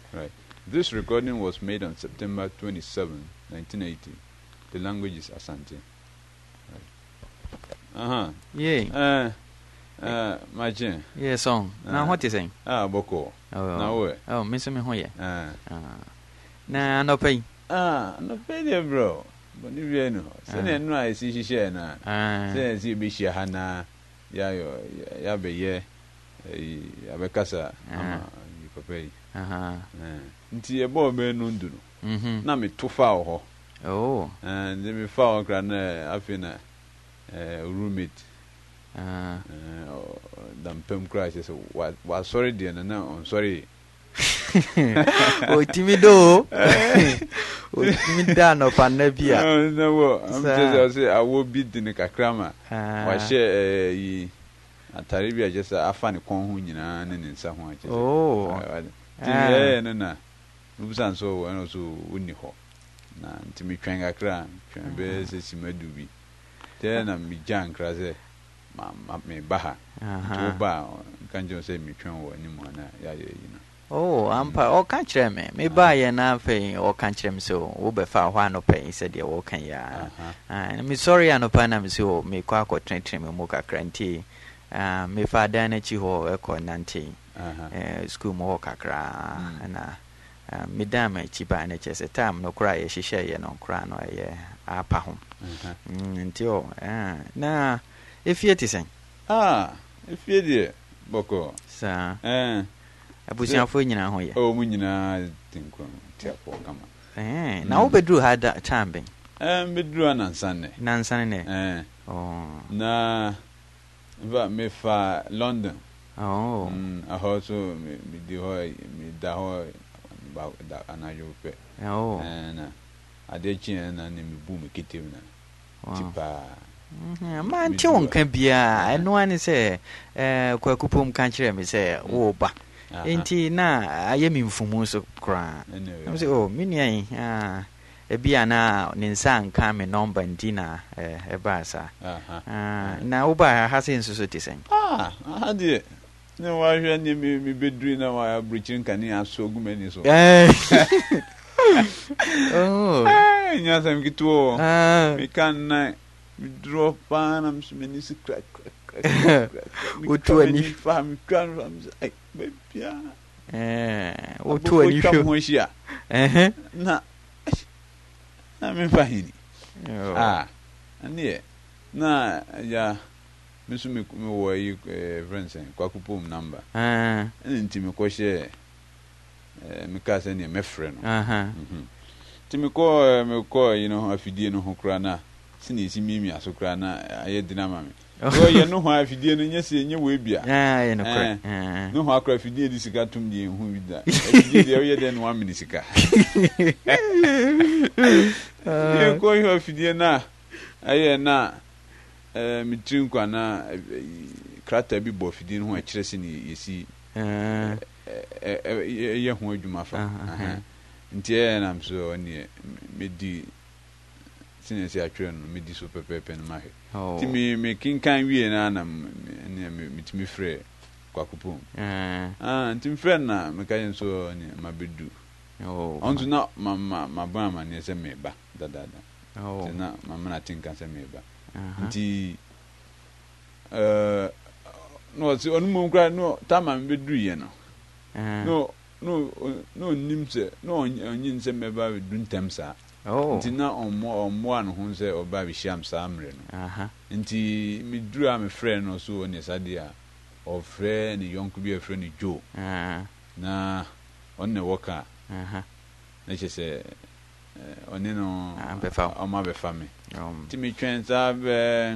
Right. This recording was made on September 27, 1980. The language is Asante. Right. Yeah. Majin. Yeah, song. Now what is saying? Boko. Now Oh, Miss me hoye. Na no pay. No pay there, bro. But if you know, send no I see she share na. Say see be share hana. Ya be ye. Ya be kasa. You pay. Nti ebo be no ndu no. Na me to fa ho. Oh. And me fa o kra na afina roommate. Dampem crash so what sorry dear na I'm sorry. O timido. O timida no panabia. No, I'm just say I will beat the kakrama. Wa share ataribia just afani kon ho nyina ne nsa ho ache. Oh. No na. Nubusan so no so woni ho. Na ntimi twen kakra, twen be se simadu bi. Te na mi jan kra se me baha. To ba kanjo se mi twen wo ni mo na ya ye yi na. Oh, ampa o kan kire me ba ye na fe o kan kire me so wo be fa hwa no pe se de wo kan ya. Me sorry anopa na me so me kwa ko tren me mo kakra nti me fa dan na chi ho e ko nante. School mo kakra na me da ma chi ba na che se tam no kra ye hihye ye no kra no ye apa ho. Nti o na efie ti sen. Efie de boko. Sa abusiafo nyina ho ye. Mu nyina tinko tiapo kama. Na wo bedru ha da chambe. Bedru anansane. Nansane ne. Na me fa London. Also me di ho me da ho ba da anayo pe. Na adechi na me bu me kitim na. Tipa. Man chon kan bia eno ani se kwakupom kan kire me se wo ba. Enti na ayemi mfumu so kra. I'm say mini ebia na ninsa nka me number ndina eba sa. Na wo ba ha se nso so tisen. Ade ne wa hwe ni me bedru na wa breaching kan ya so gumani so. Nya sam kituo. Me kan na me drop pan am so many secret. Utu ani fam kan ai bebia. Utu ani sho. Na me fahini. Ani na ya misu me wo yi friends kwakupom number. Nti me ko share me ka se ne me frɛ no. Ti me ko you know afidie no ho kra na sini isi mimi asokra na aye dinama me. Ye no ho afidie no nya se nya we bia. Ye no kra. No ho akra afidie di sika tum di hu bi da. Afidie de ye den 1 minute sika. Ye ko yo afidie na aye na mitrin kwa na krata bi bo afidie no ho akire se ni yesi ye ho adwuma fa. Nti na mso oni medi sinesi atwe no medi so pepepe no mahe. Ti me kinkan wie na mitimi frɛ kwakupom. Nti mfrɛ na me ka yenso ni mabedu. Onto na ma ba ma ne se meba dadada. Ti na mama na tinka se meba. Nti no si onum nkra no tama mebedu ye no. No nimse no onyin se meba bedu ntem sa. Nti na ommo an ho se oba bi hyiam sa amre no. Nti mi duru a me frɛ no so oni sade a ofrɛ ni yonku bi afrɛ ni Joe. Na onne woka. Na chese oni no befa o ma befa me. Nti mi twen sa be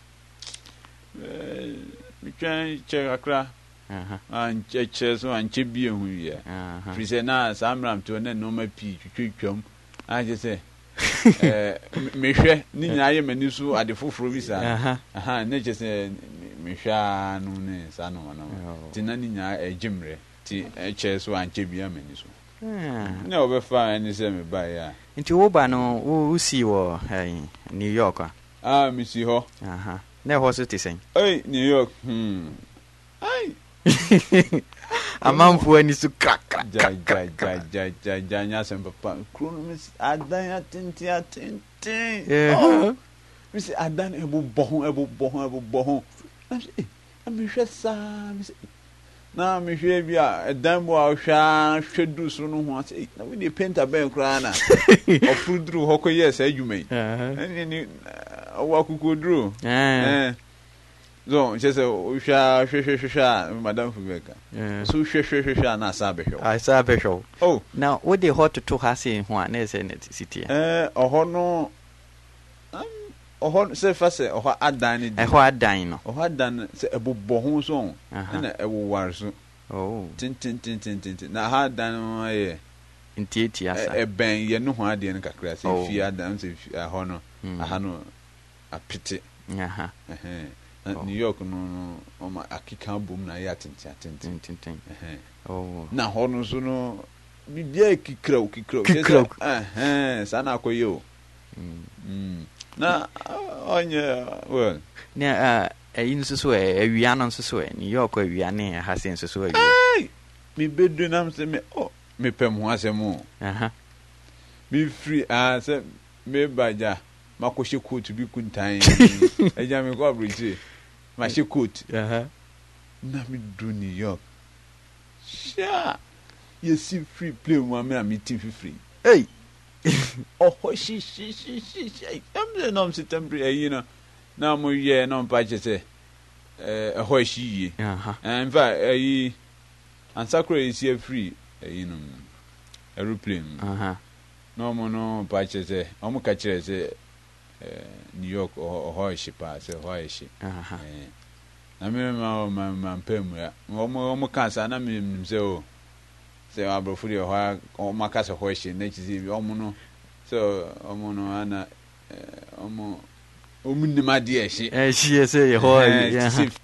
mi twen che akra. An cheche so an chebie hu ye. Frise na sa amram to na no ma pi twitwam. Aje se mehwe ni nyina ye mani so ade foforo bi sa na je se mehwa no ne sa no no ti na ni nyina ejimre ti eche so anche bia mani so na obefa ani se me ba ya nti wo ba no wo si wo New York mi si ho na ho so ti sen New York amamfu ani so krakra nya sem papa kuro no adan atenti Miss Adan ebo bohon. I'm sure sa na me hwe bia edan bo a hwedu so no ho ase na we dey paint aben kra na ofudru hoko yes adwumai ni owa kukodru so je say hwa madam Fubeka so hwa na sabe hwo oh now what dey hot to hase ho a na say net city Ohon se fase oho adan ni eho adan no oho adan se ebobbo ho so na ewowar so oh tin na ha adan no ye ntieti asa eben ye no ho ade no kakra se fi adan se ho no aha no apete aha New York no o ma akika bom na ya tin oh na ho no so no bibia kikra sana akoye o na onye well na ayin so awia no so New York awia ne ha sen so awia mi bedu nam se me me pem ho asem mi free se me baja makohye coat bi kuntan eja me ko abrochi ma hye coat na mi do New York sha yes free play mo me am team free hey shi am September you know na mo ye no pa che shi yi in fact ansakro is here free you know aeroplane no mo no pa che omo ka kire se New York shi pa se shi na me ma pem ya omo kan sa na me se o se abrofo de ho o makasa ho shi na chizi omo no so omo no ana omo omunima de shi she say ho